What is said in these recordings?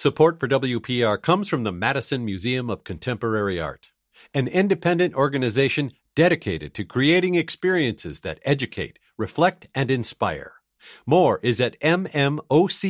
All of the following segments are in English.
Support for WPR comes from the Madison Museum of Contemporary Art, an independent organization dedicated to creating experiences that educate, reflect, and inspire. More is at mmoca.org.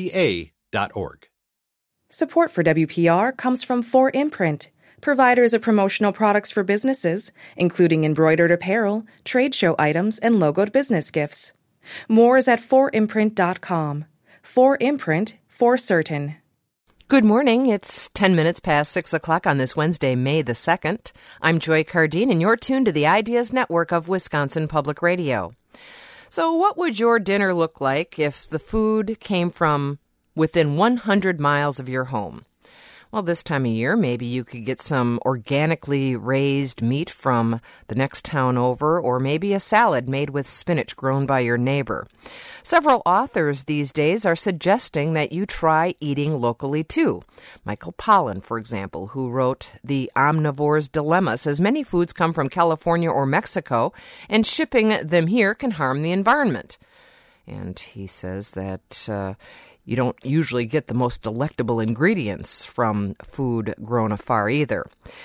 Support for WPR comes from 4imprint, providers of promotional products for businesses, including embroidered apparel, trade show items, and logoed business gifts. More is at 4imprint.com. 4imprint, for certain. Good morning. It's 10 minutes past 6 o'clock on this Wednesday, May the 2nd. I'm Joy Cardine, and you're tuned to the Ideas Network of Wisconsin Public Radio. So what would your dinner look like if the food came from within 100 miles of your home? Well, this time of year, maybe you could get some organically raised meat from the next town over, or maybe a salad made with spinach grown by your neighbor. Several authors these days are suggesting that you try eating locally, too. Michael Pollan, for example, who wrote The Omnivore's Dilemma, says many foods come from California or Mexico, and shipping them here can harm the environment. And he says that you don't usually get the most delectable ingredients from food grown afar either.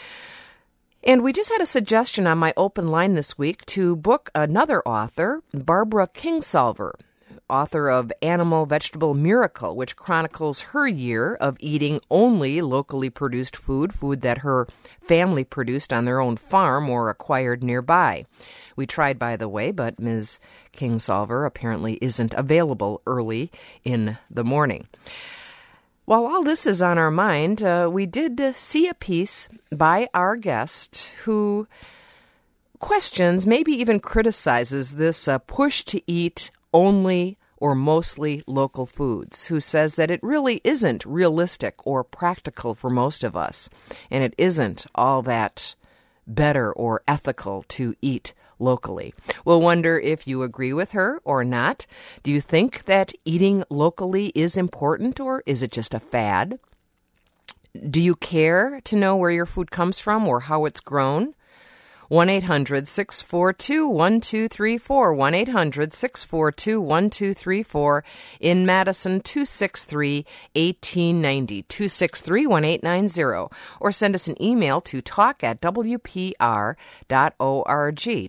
And we just had a suggestion on my open line this week to book another author, Barbara Kingsolver, author of Animal Vegetable Miracle, which chronicles her year of eating only locally produced food that her family produced on their own farm or acquired nearby. We tried, by the way, but Ms. Kingsolver apparently isn't available early in the morning. While all this is on our mind, we did see a piece by our guest who questions, maybe even criticizes this push to eat only or mostly local foods, who says that it really isn't realistic or practical for most of us, and it isn't all that better or ethical to eat locally. We'll wonder if you agree with her or not. Do you think that eating locally is important, or is it just a fad? Do you care to know where your food comes from or how it's grown? 1-800-642-1234, 1-800-642-1234, in Madison, 263-1890, 263-1890, or send us an email to talk@wpr.org,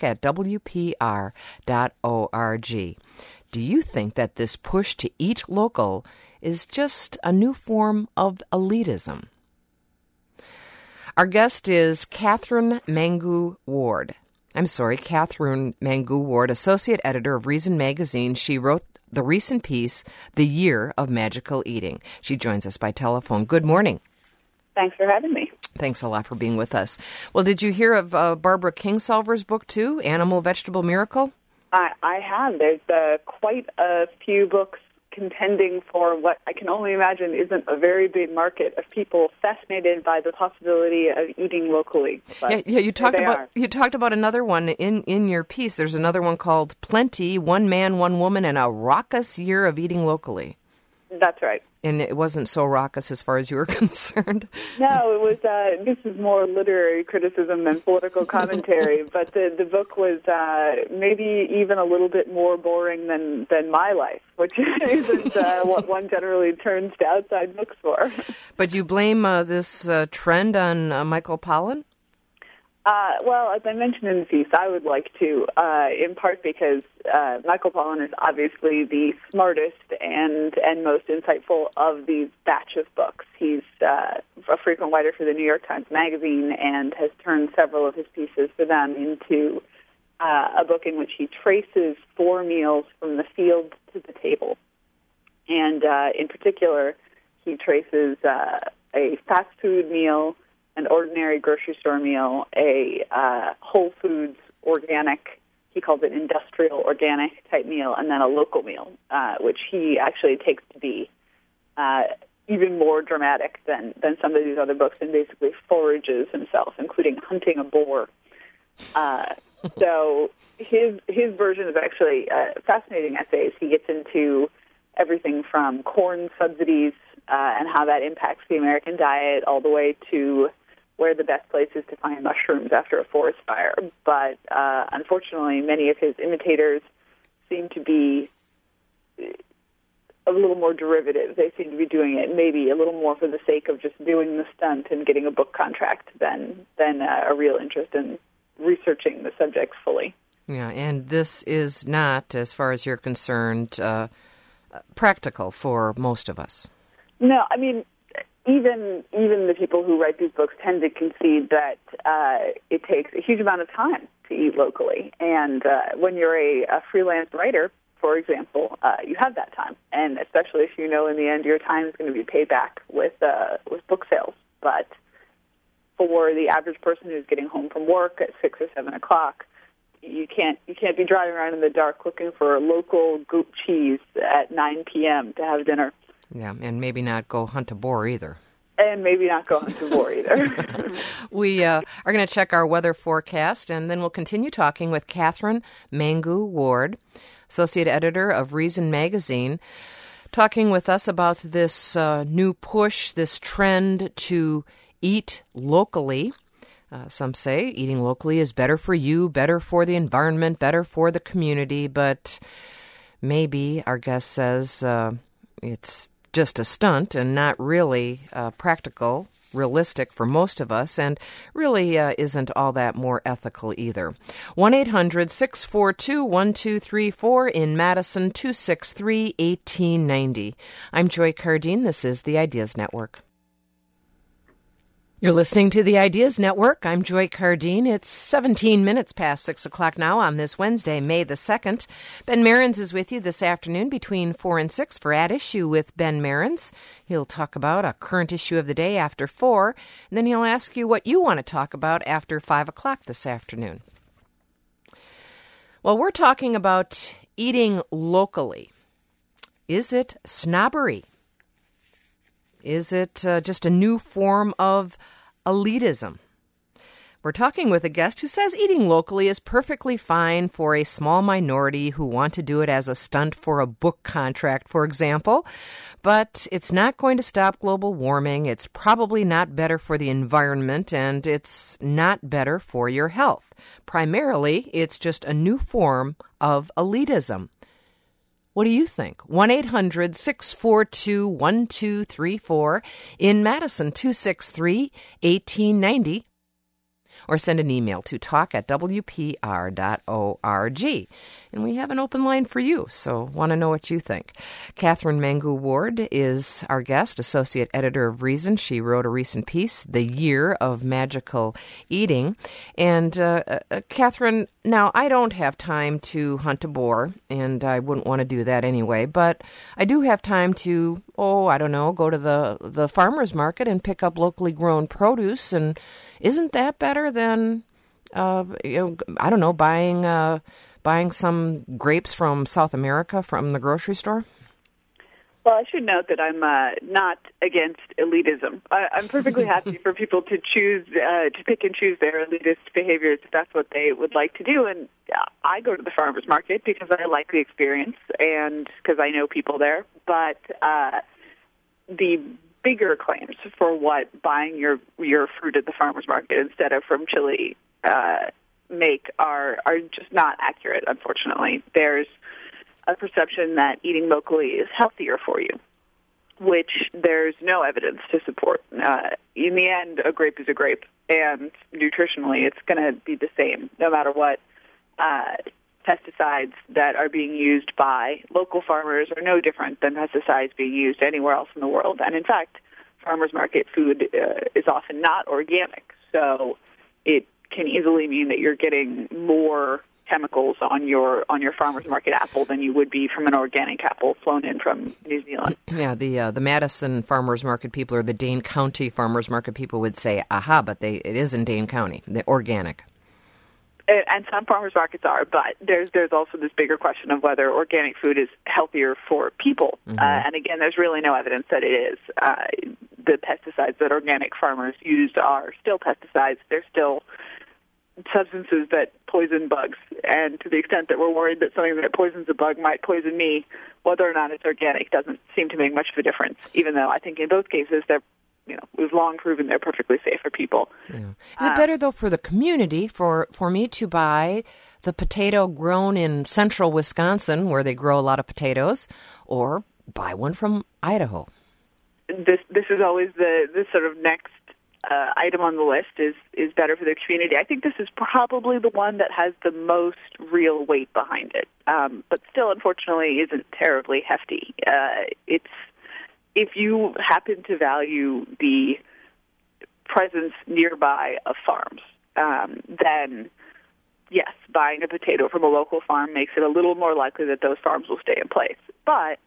talk@wpr.org. Do you think that this push to eat local is just a new form of elitism? Our guest is Catherine Mangu-Ward, Associate Editor of Reason Magazine. She wrote the recent piece, The Year of Magical Eating. She joins us by telephone. Good morning. Thanks for having me. Thanks a lot for being with us. Well, did you hear of Barbara Kingsolver's book, too, Animal Vegetable Miracle? I have. There's quite a few books contending for what I can only imagine isn't a very big market of people fascinated by the possibility of eating locally. But yeah. You talked about another one in your piece. There's another one called Plenty: One Man, One Woman, and a Raucous Year of Eating Locally. That's right. And it wasn't so raucous as far as you were concerned. No, it was. This is more literary criticism than political commentary. But the book was maybe even a little bit more boring than my life, which isn't what one generally turns to outside books for. But you blame this trend on Michael Pollan? Well, as I mentioned in the piece, I would like to, in part because Michael Pollan is obviously the smartest and most insightful of these batch of books. He's a frequent writer for the New York Times Magazine and has turned several of his pieces for them into a book in which he traces 4 meals from the field to the table. And in particular, he traces a fast food meal, an ordinary grocery store meal, a Whole Foods organic, he calls it industrial organic type meal, and then a local meal, which he actually takes to be even more dramatic than some of these other books, and basically forages himself, including hunting a boar. So his version is actually fascinating essays. He gets into everything from corn subsidies and how that impacts the American diet, all the way to where the best place is to find mushrooms after a forest fire. But unfortunately, many of his imitators seem to be a little more derivative. They seem to be doing it maybe a little more for the sake of just doing the stunt and getting a book contract than a real interest in researching the subject fully. Yeah, and this is not, as far as you're concerned, practical for most of us. No, I mean, even the people who write these books tend to concede that it takes a huge amount of time to eat locally. And when you're a freelance writer, for example, you have that time. And especially if you know in the end your time is going to be paid back with book sales. But for the average person who's getting home from work at 6 or 7 o'clock, you can't be driving around in the dark looking for local goat cheese at 9 p.m. to have dinner. Yeah, and maybe not go hunt a boar either. And maybe not go hunt a boar either. We are going to check our weather forecast, and then we'll continue talking with Catherine Mangu Ward, Associate Editor of Reason Magazine, talking with us about this new push, this trend to eat locally. Some say eating locally is better for you, better for the environment, better for the community, but maybe, our guest says, it's just a stunt and not really practical, realistic for most of us, and really isn't all that more ethical either. 1-800-642-1234 in Madison, 263-1890. I'm Joy Cardine. This is the Ideas Network. You're listening to the Ideas Network. I'm Joy Cardine. It's 17 minutes past 6 o'clock now on this Wednesday, May the 2nd. Ben Marins is with you this afternoon between 4 and 6 for At Issue with Ben Marins. He'll talk about a current issue of the day after 4, and then he'll ask you what you want to talk about after 5 o'clock this afternoon. Well, we're talking about eating locally. Is it snobbery? Is it just a new form of elitism? We're talking with a guest who says eating locally is perfectly fine for a small minority who want to do it as a stunt for a book contract, for example. But it's not going to stop global warming. It's probably not better for the environment, and it's not better for your health. Primarily, it's just a new form of elitism. What do you think? 1-800-642-1234 in Madison, 263-1890. Or send an email to talk@wpr.org. And we have an open line for you, so want to know what you think. Catherine Mangu Ward is our guest, Associate Editor of Reason. She wrote a recent piece, The Year of Magical Eating. And Catherine, now I don't have time to hunt a boar, and I wouldn't want to do that anyway, but I do have time to, go to the farmer's market and pick up locally grown produce. And isn't that better than, buying some grapes from South America from the grocery store? Well, I should note that I'm not against elitism. I'm perfectly happy for people to choose, to pick and choose their elitist behaviors if that's what they would like to do. And I go to the farmer's market because I like the experience and because I know people there. But the bigger claims for what buying your fruit at the farmer's market instead of from Chile make are just not accurate, unfortunately. There's a perception that eating locally is healthier for you, which there's no evidence to support. In the end, a grape is a grape, and nutritionally it's going to be the same no matter what. Pesticides that are being used by local farmers are no different than pesticides being used anywhere else in the world. And in fact, farmers market food is often not organic, so it can easily mean that you're getting more chemicals on your farmer's market apple than you would be from an organic apple flown in from New Zealand. Yeah, the Madison farmer's market people or the Dane County farmer's market people would say, but it is in Dane County, the organic. And some farmers markets are, but there's also this bigger question of whether organic food is healthier for people. Mm-hmm. And again, there's really no evidence that it is. The pesticides that organic farmers used are still pesticides. They're still substances that poison bugs. And to the extent that we're worried that something that poisons a bug might poison me, whether or not it's organic doesn't seem to make much of a difference, even though I think in both cases we've long proven they're perfectly safe for people. Yeah. Is it better, though, for the community, for me to buy the potato grown in central Wisconsin, where they grow a lot of potatoes, or buy one from Idaho. This is always the sort of next item on the list is better for the community. I think this is probably the one that has the most real weight behind it, but still, unfortunately, isn't terribly hefty. It's if you happen to value the presence nearby of farms, then yes, buying a potato from a local farm makes it a little more likely that those farms will stay in place. But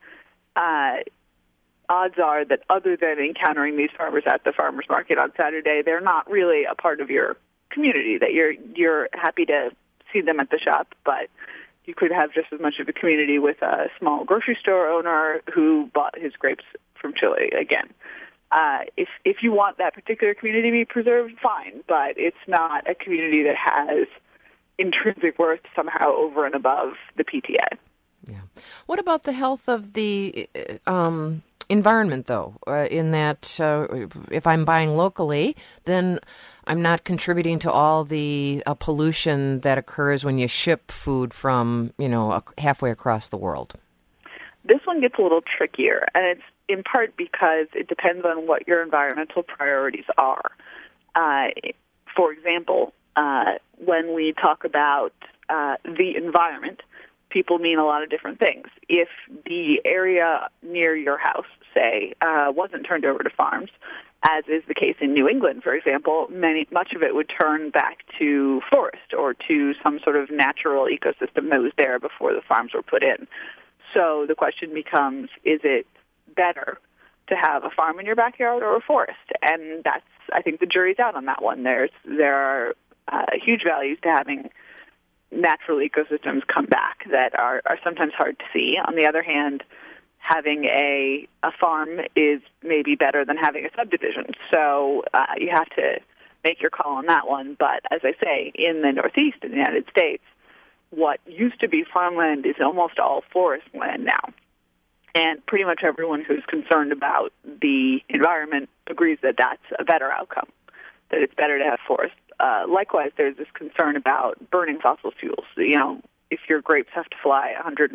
odds are that other than encountering these farmers at the farmers market on Saturday, they're not really a part of your community, that you're happy to see them at the shop, but you could have just as much of a community with a small grocery store owner who bought his grapes from Chile again. If you want that particular community to be preserved, fine, but it's not a community that has intrinsic worth somehow over and above the PTA. Yeah. What about the health of the environment, though, in that if I'm buying locally, then I'm not contributing to all the pollution that occurs when you ship food from, halfway across the world? This one gets a little trickier, and it's in part because it depends on what your environmental priorities are. For example, when we talk about the environment, people mean a lot of different things. If the area near your house, say, wasn't turned over to farms, as is the case in New England, for example, much of it would turn back to forest or to some sort of natural ecosystem that was there before the farms were put in. So the question becomes, is it better to have a farm in your backyard or a forest? And I think the jury's out on that one. There are huge values to having natural ecosystems come back that are sometimes hard to see. On the other hand, having a farm is maybe better than having a subdivision. So you have to make your call on that one. But as I say, in the Northeast in the United States, what used to be farmland is almost all forest land now. And pretty much everyone who's concerned about the environment agrees that that's a better outcome, that it's better to have forest. Likewise, there's this concern about burning fossil fuels. If your grapes have to fly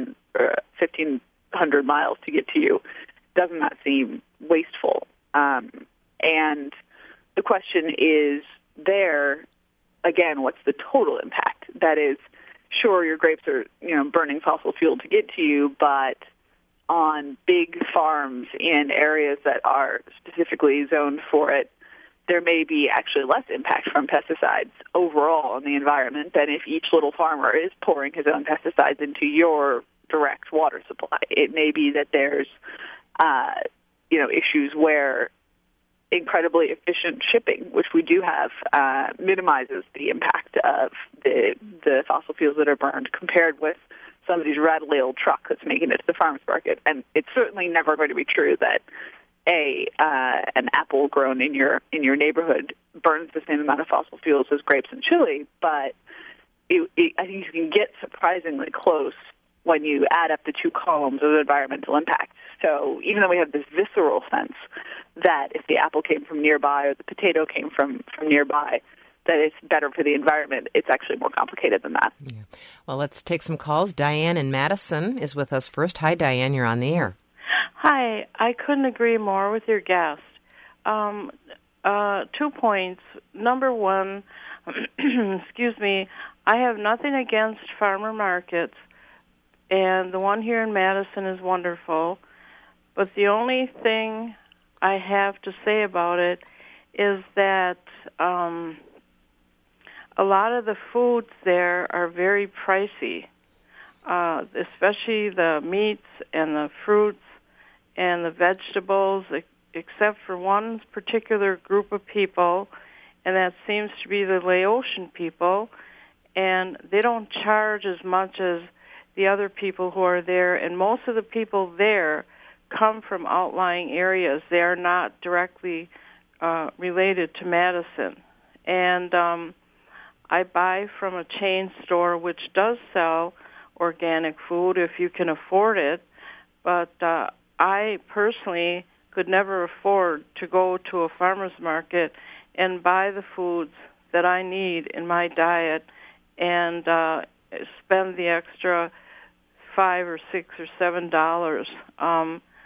1,500 miles to get to you, doesn't that seem wasteful? And the question is there, again, what's the total impact? That is, sure, your grapes are, burning fossil fuel to get to you, but on big farms in areas that are specifically zoned for it, there may be actually less impact from pesticides overall on the environment than if each little farmer is pouring his own pesticides into your direct water supply. It may be that there's, issues where incredibly efficient shipping, which we do have, minimizes the impact of the fossil fuels that are burned compared with somebody's rattly old truck that's making it to the farmer's market. And it's certainly never going to be true that an apple grown in your neighborhood burns the same amount of fossil fuels as grapes in Chile, but I think you can get surprisingly close when you add up the two columns of environmental impact. So even though we have this visceral sense that if the apple came from nearby or the potato came from nearby, that it's better for the environment, it's actually more complicated than that. Yeah. Well, let's take some calls. Diane in Madison is with us first. Hi, Diane. You're on the air. Hi. I couldn't agree more with your guest. 2 points. Number one, excuse me, I have nothing against farmer markets, and the one here in Madison is wonderful. But the only thing I have to say about it is that a lot of the foods there are very pricey, especially the meats and the fruits and the vegetables, except for one particular group of people, and that seems to be the Laotian people, and they don't charge as much as the other people who are there, and most of the people there come from outlying areas. They are not directly related to Madison. And I buy from a chain store which does sell organic food if you can afford it, but I personally could never afford to go to a farmer's market and buy the foods that I need in my diet and spend the extra $5 or $6 or $7.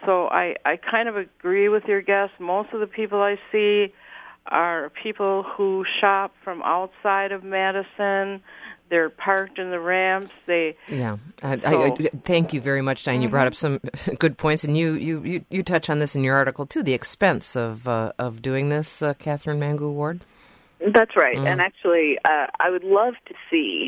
So I kind of agree with your guess. Most of the people I see are people who shop from outside of Madison. They're parked in the ramps. I thank you very much, Diane. You brought up some good points, and you touch on this in your article too. The expense of doing this, Catherine Mangu Ward. That's right. And actually, I would love to see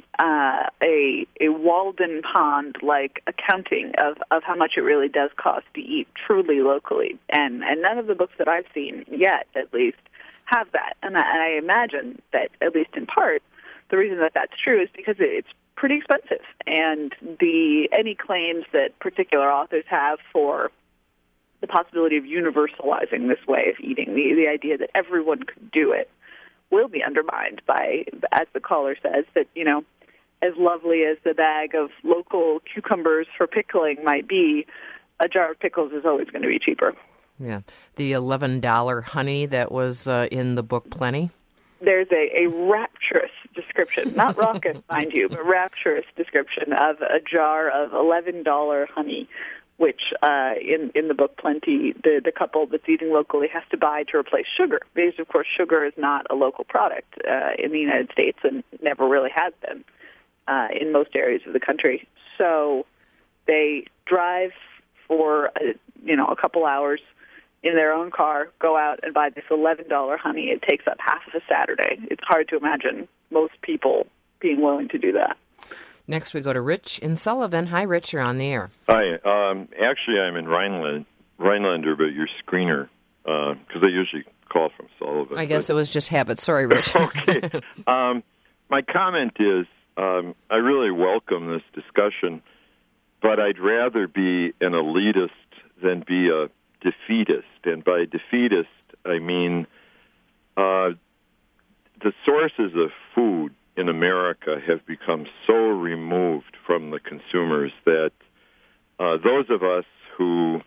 a Walden Pond-like accounting of how much it really does cost to eat truly locally. And none of the books that I've seen yet, at least, have that. And I imagine that, at least in part, the reason that that's true is because it's pretty expensive. And any claims that particular authors have for the possibility of universalizing this way of eating, the idea that everyone could do it, will be undermined by, as the caller says, that, as lovely as the bag of local cucumbers for pickling might be, a jar of pickles is always going to be cheaper. Yeah. The $11 honey that was in the book Plenty? There's a rapturous description, not raucous, mind you, but rapturous description of a jar of $11 honey, which in the book Plenty, the couple that's eating locally has to buy to replace sugar, because, of course, sugar is not a local product in the United States and never really has been in most areas of the country. So they drive for a couple hours in their own car, go out and buy this $11 honey. It takes up half of a Saturday. It's hard to imagine most people being willing to do that. Next, we go to Rich in Sullivan. Hi, Rich. You're on the air. Hi. Actually, I'm in Rhinelander, but you're screener, because I usually call from Sullivan. I guess it was just habit. Sorry, Rich. Okay. My comment is I really welcome this discussion, but I'd rather be an elitist than be a defeatist. And by defeatist, I mean the sources of food in America have become so removed from the consumers that those of us who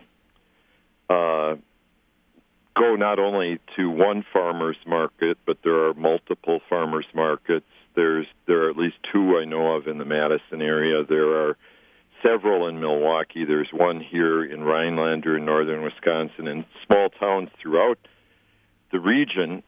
go not only to one farmer's market, but there are multiple farmers markets. There are at least two I know of in the Madison area. There are several in Milwaukee. There's one here in Rhinelander in northern Wisconsin, and small towns throughout the region.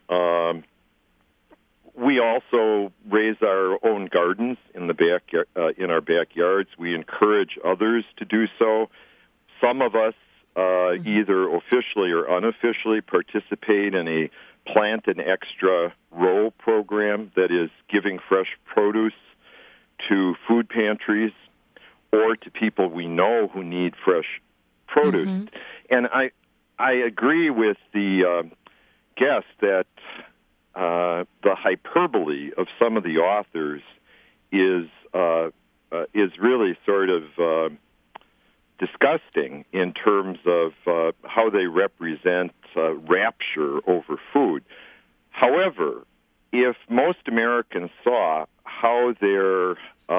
We also raise our own gardens in our backyards. We encourage others to do so. Some of us either officially or unofficially participate in a Plant an Extra Row program that is giving fresh produce to food pantries or to people we know who need fresh produce. Mm-hmm. And I agree with the guest that the hyperbole of some of the authors is really sort of disgusting in terms of how they represent rapture over food. However, if most Americans saw how their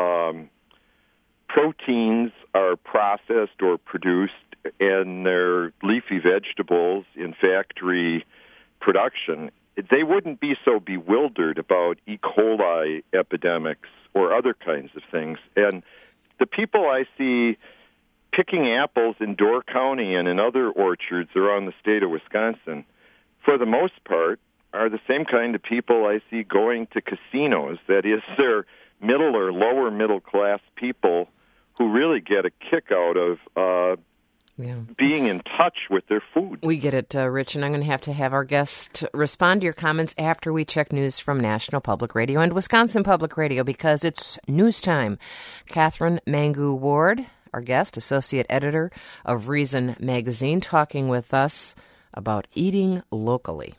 proteins are processed or produced and their leafy vegetables in factory production, they wouldn't be so bewildered about E. coli epidemics or other kinds of things. And the people I see picking apples in Door County and in other orchards around the state of Wisconsin, for the most part, are the same kind of people I see going to casinos. That is, they're middle or lower middle class people who really get a kick out of being in touch with their food. We get it, Rich, and I'm going to have our guest respond to your comments after we check news from National Public Radio and Wisconsin Public Radio, because it's news time. Catherine Mangu Ward, our guest, associate editor of Reason Magazine, talking with us about eating locally.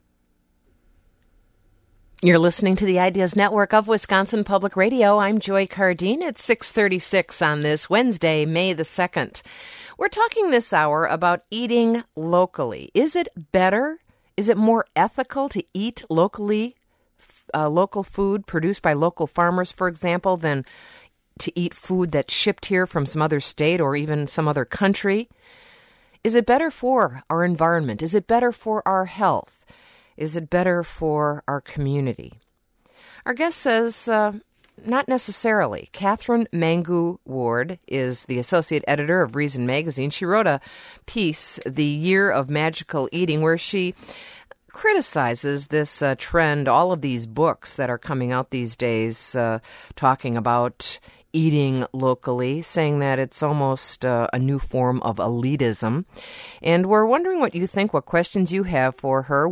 You're listening to the Ideas Network of Wisconsin Public Radio. I'm Joy Cardine at 6:36 on this Wednesday, May the 2nd. We're talking this hour about eating locally. Is it better? Is it more ethical to eat locally, local food produced by local farmers, for example, than to eat food that's shipped here from some other state or even some other country? Is it better for our environment? Is it better for our health? Is it better for our community? Our guest says not necessarily. Catherine Mangu Ward is the associate editor of Reason Magazine. She wrote a piece, The Year of Magical Eating, where she criticizes this trend, all of these books that are coming out these days talking about eating locally, saying that it's almost a new form of elitism. And we're wondering what you think, what questions you have for her.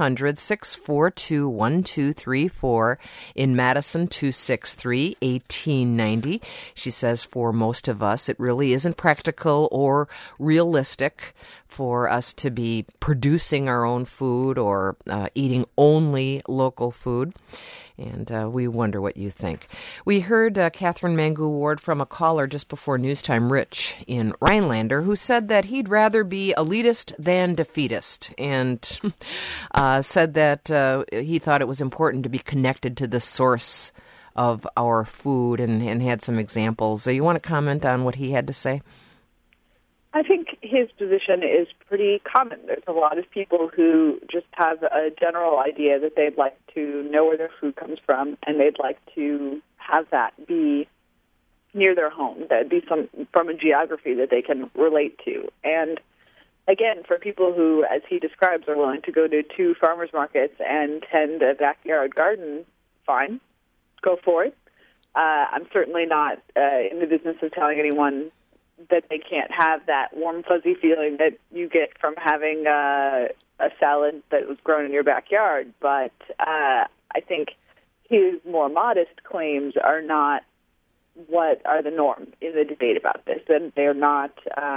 1-800-642-1234. In Madison, 263-1890. She says for most of us, it really isn't practical or realistic for us to be producing our own food or eating only local food. And we wonder what you think. We heard Catherine Mangu Ward from a caller just before newstime, Rich in Rhinelander, who said that he'd rather be elitist than defeatist, and said that he thought it was important to be connected to the source of our food, and had some examples. So you want to comment on what he had to say? I think his position is pretty common. There's a lot of people who just have a general idea that they'd like to know where their food comes from, and they'd like to have that be near their home, that'd be from a geography that they can relate to. And again, for people who, as he describes, are willing to go to 2 farmers markets and tend a backyard garden, fine, go for it. I'm certainly not in the business of telling anyone that they can't have that warm, fuzzy feeling that you get from having a salad that was grown in your backyard. But I think his more modest claims are not what are the norm in the debate about this, and they're not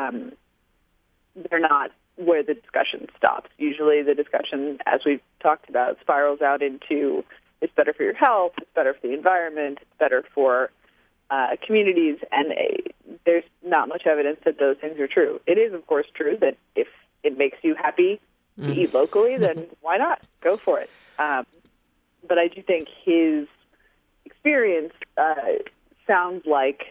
where the discussion stops. Usually the discussion, as we've talked about, spirals out into it's better for your health, it's better for the environment, it's better for communities, and there's not much evidence that those things are true. It is, of course, true that if it makes you happy to eat locally, then why not? Go for it. But I do think his experience sounds like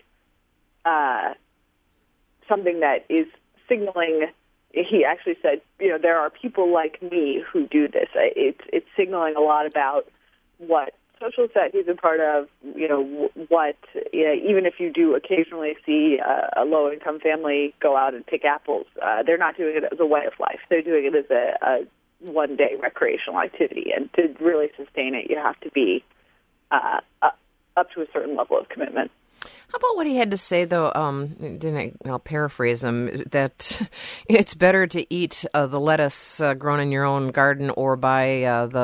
something that is signaling. He actually said, there are people like me who do this. It's signaling a lot about what social set he's a part of, what, even if you do occasionally see a low-income family go out and pick apples, they're not doing it as a way of life. They're doing it as a one-day recreational activity. And to really sustain it, you have to be up to a certain level of commitment. How about what he had to say, though, I'll paraphrase him, that it's better to eat the lettuce grown in your own garden or by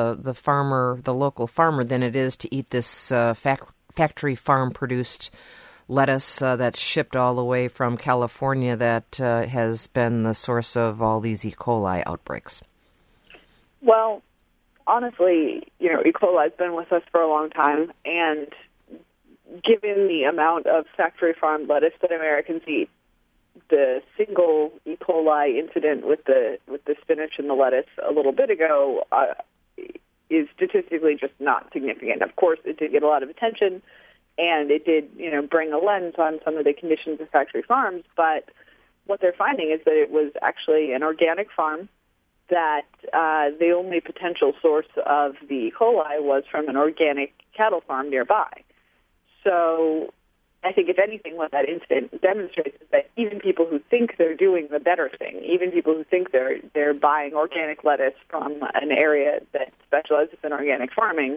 the local farmer, than it is to eat this factory farm-produced lettuce that's shipped all the way from California that has been the source of all these E. coli outbreaks? Well, honestly, E. coli has been with us for a long time, and given the amount of factory farm lettuce that Americans eat, the single E. coli incident with the spinach and the lettuce a little bit ago is statistically just not significant. Of course, it did get a lot of attention, and it did, bring a lens on some of the conditions of factory farms. But what they're finding is that it was actually an organic farm, that the only potential source of the E. coli was from an organic cattle farm nearby. So I think, if anything, what that incident demonstrates is that even people who think they're doing the better thing, even people who think they're buying organic lettuce from an area that specializes in organic farming,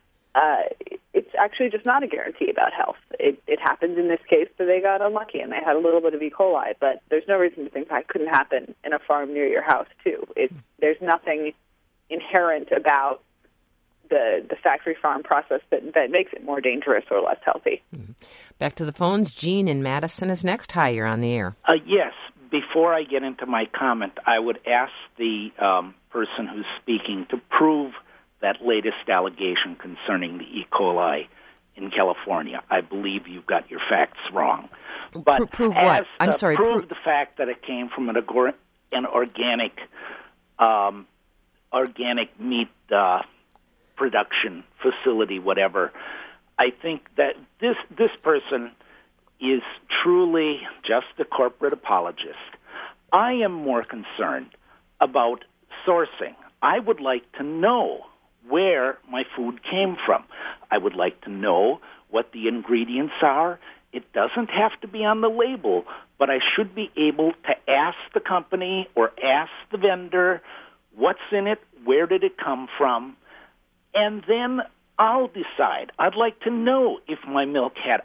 it's actually just not a guarantee about health. It happens in this case that they got unlucky and they had a little bit of E. coli, but there's no reason to think that couldn't happen in a farm near your house, too. There's nothing inherent about the factory farm process that makes it more dangerous or less healthy. Back to the phones. Gene in Madison is next. Hi, you're on the air. Yes. Before I get into my comment, I would ask the person who's speaking to prove that latest allegation concerning the E. coli in California. I believe you've got your facts wrong. But prove what? I'm sorry. Prove the fact that it came from an organic meat production facility, whatever. I think that this person is truly just a corporate apologist. I am more concerned about sourcing. I would like to know where my food came from. I would like to know what the ingredients are. It doesn't have to be on the label, but I should be able to ask the company or ask the vendor, what's in it, where did it come from, and then I'll decide. I'd like to know if my milk had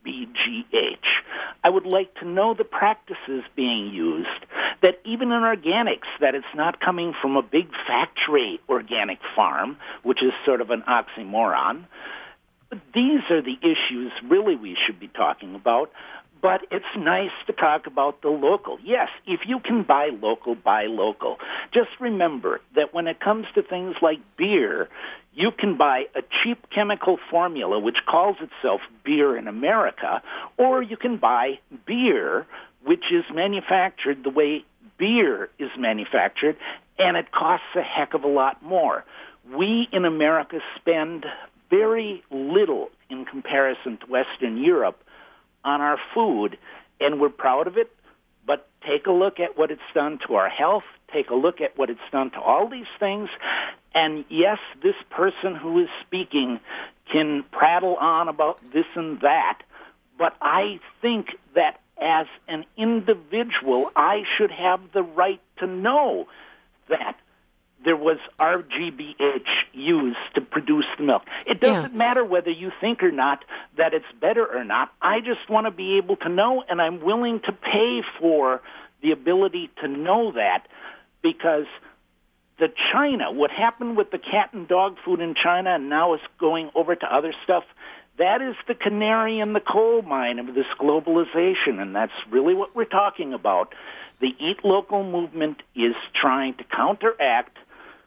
RBGH. I would like to know the practices being used, that even in organics, that it's not coming from a big factory organic farm, which is sort of an oxymoron. These are the issues really we should be talking about, but it's nice to talk about the local. Yes, if you can buy local, buy local. Just remember that when it comes to things like beer, you can buy a cheap chemical formula which calls itself beer in America, or you can buy beer which is manufactured the way beer is manufactured, and it costs a heck of a lot more. We in America spend very little in comparison to Western Europe on our food, and we're proud of it, but take a look at what it's done to our health, take a look at what it's done to all these things, and yes, this person who is speaking can prattle on about this and that, but I think that as an individual, I should have the right to know that there was RGBH used to produce the milk. It doesn't matter whether you think or not that it's better or not. I just want to be able to know, and I'm willing to pay for the ability to know that, because the China, what happened with the cat and dog food in China and now it's going over to other stuff, that is the canary in the coal mine of this globalization, and that's really what we're talking about. The Eat Local movement is trying to counteract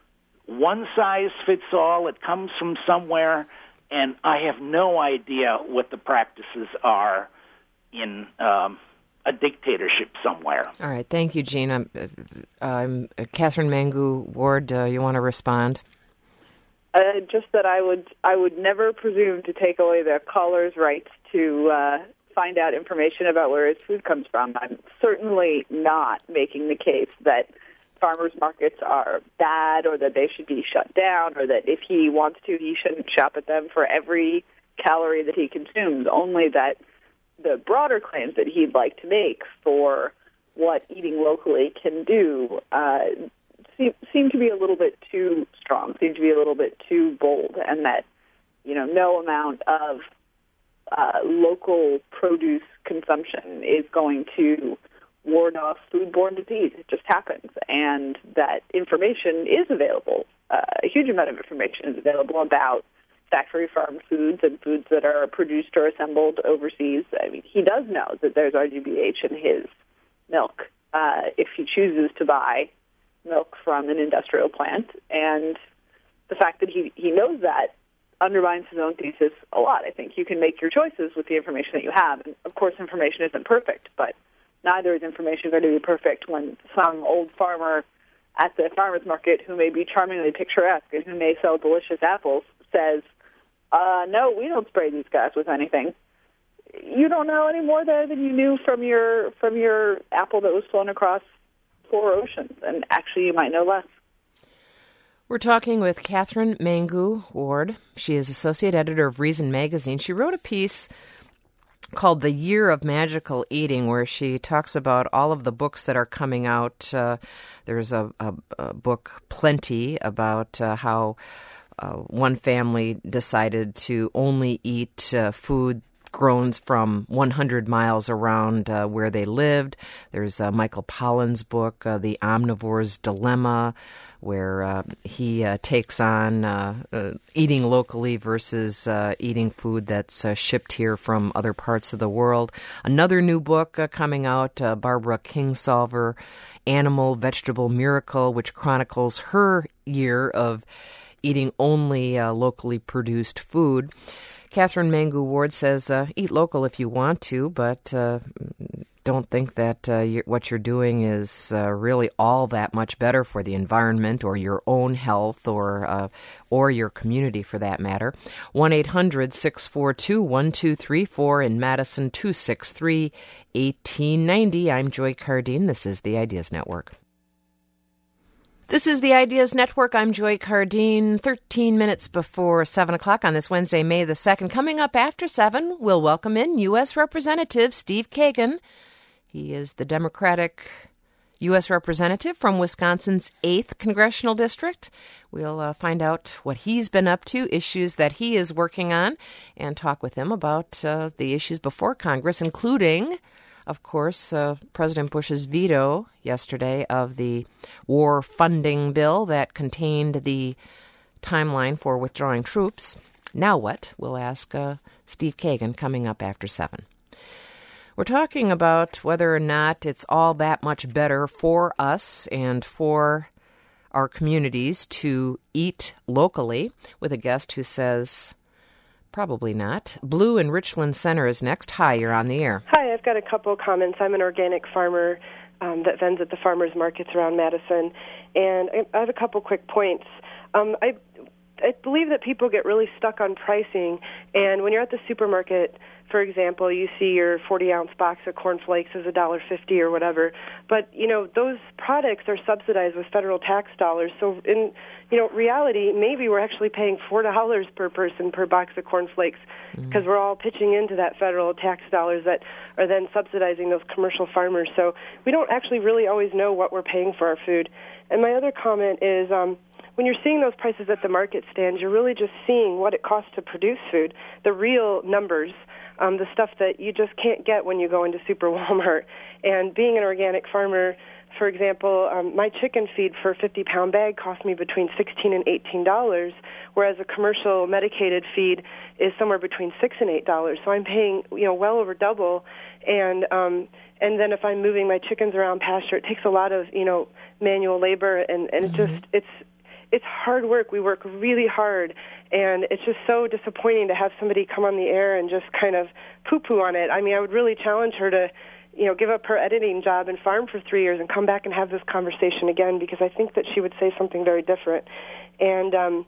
one size fits all. It comes from somewhere, and I have no idea what the practices are in a dictatorship somewhere. All right. Thank you, Gene. I'm Catherine Mangu Ward. You want to respond? Just that I would never presume to take away the caller's rights to find out information about where his food comes from. I'm certainly not making the case that farmers markets are bad or that they should be shut down or that if he wants to, he shouldn't shop at them for every calorie that he consumes, only that the broader claims that he'd like to make for what eating locally can do seem to be a little bit too strong, seem to be a little bit too bold, and that, no amount of local produce consumption is going to ward off foodborne disease. It just happens, and that information is available. A huge amount of information is available about factory farm foods and foods that are produced or assembled overseas. I mean, he does know that there's RGBH in his milk if he chooses to buy milk from an industrial plant, and the fact that he knows that undermines his own thesis a lot. I think you can make your choices with the information that you have, and of course information isn't perfect, but neither is information going to be perfect when some old farmer at the farmer's market who may be charmingly picturesque and who may sell delicious apples says, no, we don't spray these guys with anything. You don't know any more there than you knew from your apple that was flown across 4 oceans, and actually you might know less. We're talking with Catherine Mangu Ward. She is associate editor of Reason Magazine. She wrote a piece called The Year of Magical Eating, where she talks about all of the books that are coming out. There's a book, Plenty, about how one family decided to only eat food grown from 100 miles around where they lived. There's Michael Pollan's book, The Omnivore's Dilemma, where he takes on eating locally versus eating food that's shipped here from other parts of the world. Another new book coming out, Barbara Kingsolver, Animal Vegetable Miracle, which chronicles her year of eating only locally produced food. Catherine Mangu Ward says, eat local if you want to, but don't think that what you're doing is really all that much better for the environment or your own health or your community for that matter. 1-800-642-1234 in Madison, 263-1890. I'm Joy Cardine. This is the Ideas Network. This is the Ideas Network. I'm Joy Cardine. 13 minutes before 7 o'clock on this Wednesday, May the 2nd. Coming up after 7, we'll welcome in U.S. Representative Steve Kagan. He is the Democratic U.S. Representative from Wisconsin's 8th Congressional District. We'll find out what he's been up to, issues that he is working on, and talk with him about the issues before Congress, including, of course, President Bush's veto yesterday of the war funding bill that contained the timeline for withdrawing troops. Now what? We'll ask Steve Kagan coming up after 7. We're talking about whether or not it's all that much better for us and for our communities to eat locally with a guest who says probably not. Blue in Richland Center is next. Hi, you're on the air. Hi, I've got a couple of comments. I'm an organic farmer that vends at the farmers markets around Madison, and I have a couple quick points. I believe that people get really stuck on pricing, and when you're at the supermarket, for example, you see your 40-ounce box of cornflakes is $1.50 or whatever, but, those products are subsidized with federal tax dollars, so in reality, maybe we're actually paying $4 per person per box of cornflakes because we're all pitching into that federal tax dollars that are then subsidizing those commercial farmers, so we don't actually really always know what we're paying for our food. And my other comment is, when you're seeing those prices at the market stands, you're really just seeing what it costs to produce food, the real numbers, the stuff that you just can't get when you go into Super Walmart. And being an organic farmer, for example, my chicken feed for a 50-pound bag cost me between $16 and $18, whereas a commercial medicated feed is somewhere between $6 and $8. So I'm paying, well over double. And then if I'm moving my chickens around pasture, it takes a lot of, manual labor, and it's hard work. We work really hard, and it's just so disappointing to have somebody come on the air and just kind of poo-poo on it. I mean, I would really challenge her to, give up her editing job and farm for 3 years and come back and have this conversation again, because I think that she would say something very different. And, and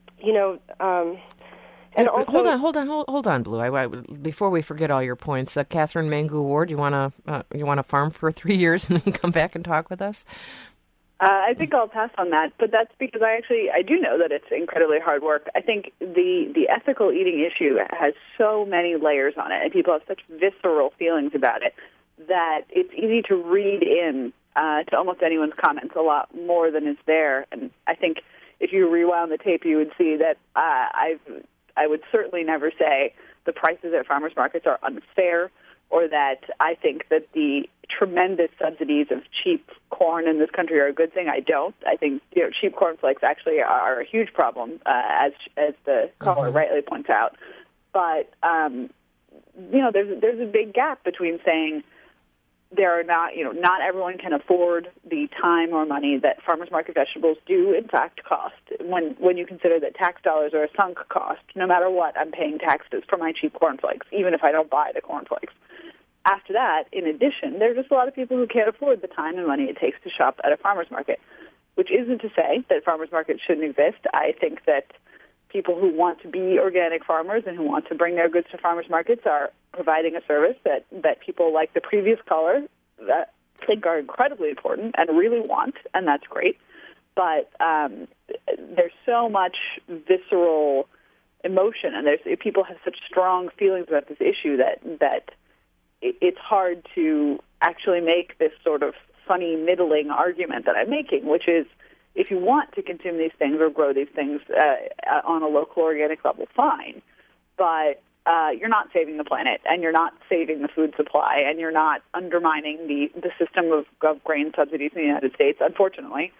also, hold on, Blue. Before we forget all your points, Catherine Mangu Ward, you want to farm for 3 years and then come back and talk with us? I think I'll pass on that, but that's because I do know that it's incredibly hard work. I think the ethical eating issue has so many layers on it, and people have such visceral feelings about it that it's easy to read in to almost anyone's comments a lot more than is there. And I think if you rewound the tape, you would see that I would certainly never say the prices at farmers markets are unfair, or that I think that the tremendous subsidies of cheap corn in this country are a good thing. I don't. I think cheap cornflakes actually are a huge problem, as the caller rightly points out. But there's a big gap between saying there are not everyone can afford the time or money that farmers market vegetables do in fact cost. When you consider that tax dollars are a sunk cost, no matter what, I'm paying taxes for my cheap cornflakes, even if I don't buy the cornflakes. After that, in addition, there are just a lot of people who can't afford the time and money it takes to shop at a farmer's market, which isn't to say that farmers markets shouldn't exist. I think that people who want to be organic farmers and who want to bring their goods to farmers markets are providing a service that people like the previous caller that think are incredibly important and really want, and that's great. But there's so much visceral emotion, and people have such strong feelings about this issue that it's hard to actually make this sort of funny, middling argument that I'm making, which is if you want to consume these things or grow these things on a local organic level, fine. But you're not saving the planet, and you're not saving the food supply, and you're not undermining the system of grain subsidies in the United States. Unfortunately,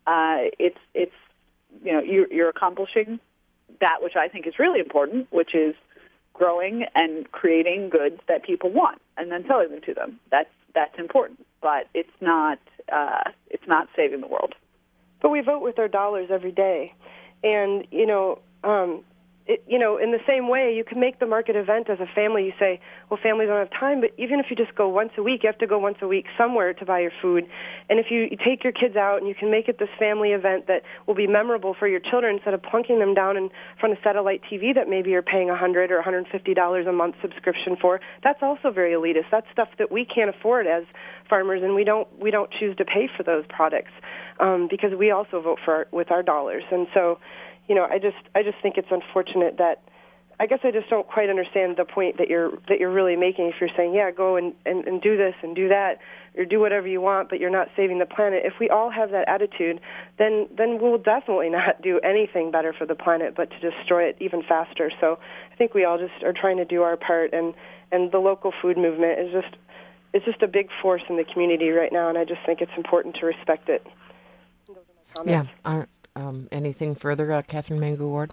you're accomplishing that which I think is really important, which is growing and creating goods that people want and then selling them to them. That's important, but it's not saving the world. But we vote with our dollars every day, and in the same way, you can make the market event as a family. You say, well, families don't have time, but even if you just go once a week, you have to go once a week somewhere to buy your food. And if you take your kids out and you can make it this family event that will be memorable for your children instead of plunking them down in front of satellite TV that maybe you're paying $100 or $150 a month subscription for, that's also very elitist. That's stuff that we can't afford as farmers, and we don't choose to pay for those products because we also vote with our dollars. And so, I just think it's unfortunate that I guess I just don't quite understand the point that you're really making. If you're saying, yeah, go and do this and do that, or do whatever you want, but you're not saving the planet. If we all have that attitude, then we'll definitely not do anything better for the planet, but to destroy it even faster. So I think we all just are trying to do our part, and the local food movement is just a big force in the community right now, and I just think it's important to respect it. Those are my comments. Yeah. Anything further, Catherine Mangu-Ward?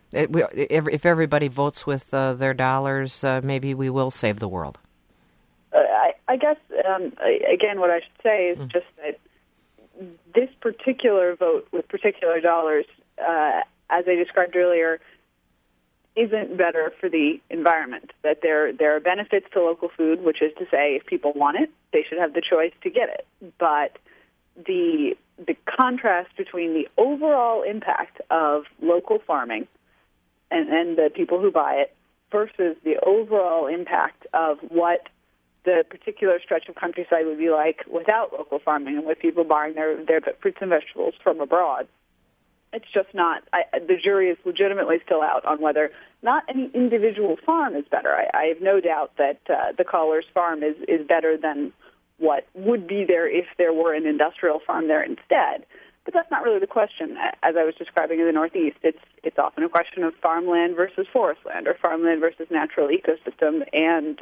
If everybody votes with their dollars, maybe we will save the world. I guess, again, what I should say is just that this particular vote with particular dollars, as I described earlier, isn't better for the environment. That there are benefits to local food, which is to say if people want it, they should have the choice to get it. But the contrast between the overall impact of local farming and the people who buy it versus the overall impact of what the particular stretch of countryside would be like without local farming and with people buying their fruits and vegetables from abroad. It's just not, the jury is legitimately still out on whether not any individual farm is better. I have no doubt that the caller's farm is better than what would be there if there were an industrial farm there instead. But that's not really the question. As I was describing in the Northeast, it's often a question of farmland versus forest land or farmland versus natural ecosystem, and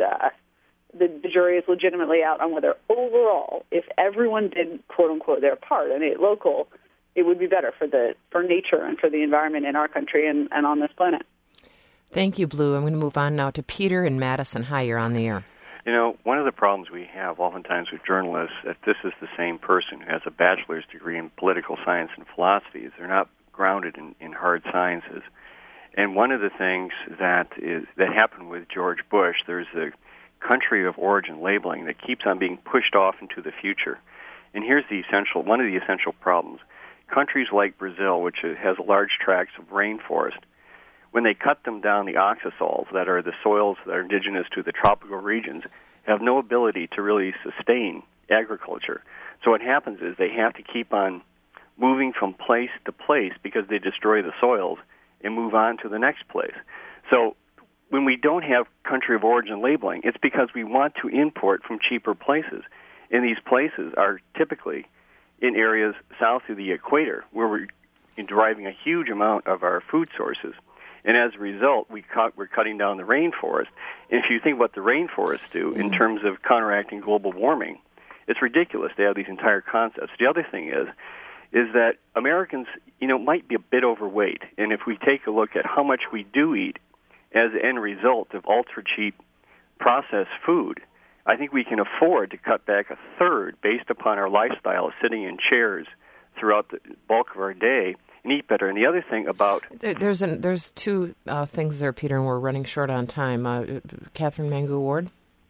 the jury is legitimately out on whether overall, if everyone did, quote-unquote, their part and ate local, it would be better for nature and for the environment in our country and on this planet. Thank you, Blue. I'm going to move on now to Peter in Madison. Hi, you're on the air. One of the problems we have oftentimes with journalists, that this is the same person who has a bachelor's degree in political science and philosophy. They're not grounded in hard sciences. And one of the things that happened with George Bush, there's a country of origin labeling that keeps on being pushed off into the future. And here's one of the essential problems. Countries like Brazil, which has large tracts of rainforest, when they cut them down, the oxasols, that are the soils that are indigenous to the tropical regions, have no ability to really sustain agriculture. So what happens is they have to keep on moving from place to place because they destroy the soils and move on to the next place. So when we don't have country of origin labeling, it's because we want to import from cheaper places. And these places are typically in areas south of the equator where we're deriving a huge amount of our food sources. And as a result, we're cutting down the rainforest. And if you think what the rainforests do in terms of counteracting global warming, it's ridiculous. They have these entire concepts. The other thing is that Americans, might be a bit overweight. And if we take a look at how much we do eat as an end result of ultra-cheap processed food, I think we can afford to cut back a third based upon our lifestyle of sitting in chairs throughout the bulk of our day and eat better. And the other thing about... There's two things there, Peter, and we're running short on time. Catherine Mangu-Ward?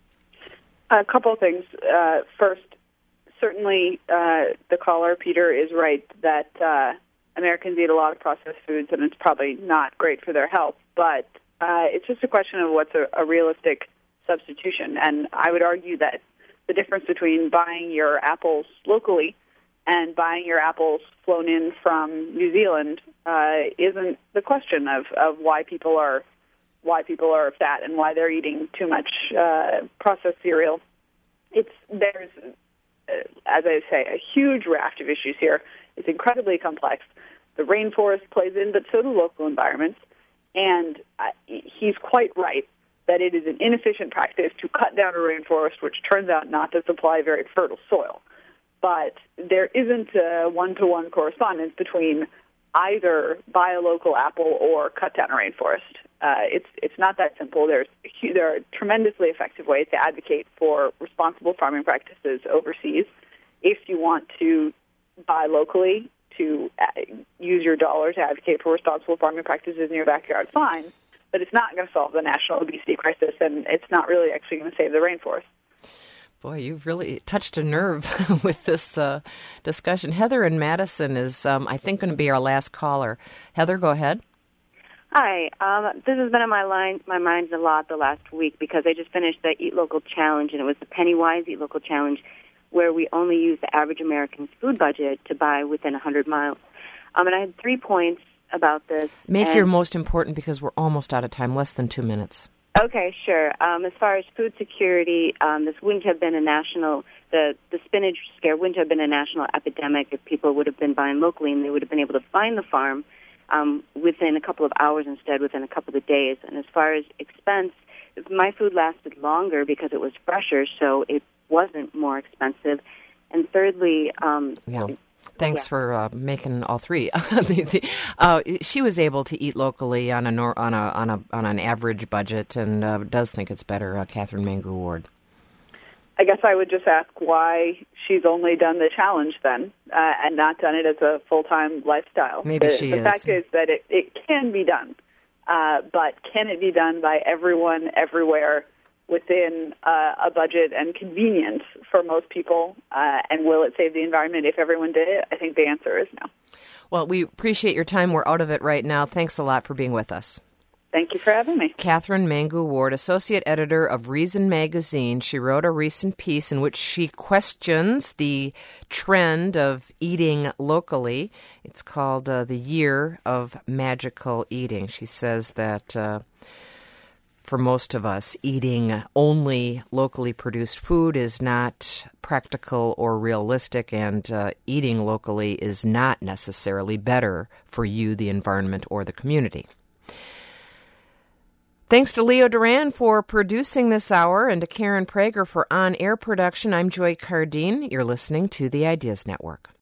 A couple of things. First, certainly the caller, Peter, is right that Americans eat a lot of processed foods, and it's probably not great for their health. But it's just a question of what's a realistic substitution. And I would argue that the difference between buying your apples locally and buying your apples flown in from New Zealand isn't the question of why people are fat and why they're eating too much processed cereal. There's as I say, a huge raft of issues here. It's incredibly complex. The rainforest plays in, but so do local environments. And he's quite right that it is an inefficient practice to cut down a rainforest, which turns out not to supply very fertile soil. But there isn't a one-to-one correspondence between either buy a local apple or cut down a rainforest. It's not that simple. There are tremendously effective ways to advocate for responsible farming practices overseas. If you want to buy locally to use your dollar to advocate for responsible farming practices in your backyard, fine. But it's not going to solve the national obesity crisis, and it's not really actually going to save the rainforest. Boy, you've really touched a nerve with this discussion. Heather in Madison is, I think, going to be our last caller. Heather, go ahead. Hi. This has been on my mind a lot the last week because I just finished the Eat Local Challenge, and it was the Pennywise Eat Local Challenge, where we only use the average American's food budget to buy within 100 miles. And I had 3 points about this. Make your most important because we're almost out of time, less than 2 minutes. Okay, sure. As far as food security, this wouldn't have been the spinach scare wouldn't have been a national epidemic if people would have been buying locally and they would have been able to find the farm within a couple of hours instead within a couple of days. And as far as expense, my food lasted longer because it was fresher, so it wasn't more expensive. And thirdly, Thanks for making all three. She was able to eat locally on an average budget, and does think it's better. Catherine Mangu Ward. I guess I would just ask why she's only done the challenge then, and not done it as a full-time lifestyle. Maybe the fact is that it can be done, but can it be done by everyone everywhere within a budget and convenience for most people, and will it save the environment if everyone did it? I think the answer is no. Well, we appreciate your time. We're out of it right now. Thanks a lot for being with us. Thank you for having me. Catherine Mangu Ward, Associate Editor of Reason Magazine. She wrote a recent piece in which she questions the trend of eating locally. It's called The Year of Magical Eating. She says that for most of us, eating only locally produced food is not practical or realistic, and eating locally is not necessarily better for you, the environment, or the community. Thanks to Leo Duran for producing this hour and to Karen Prager for on-air production. I'm Joy Cardine. You're listening to the Ideas Network.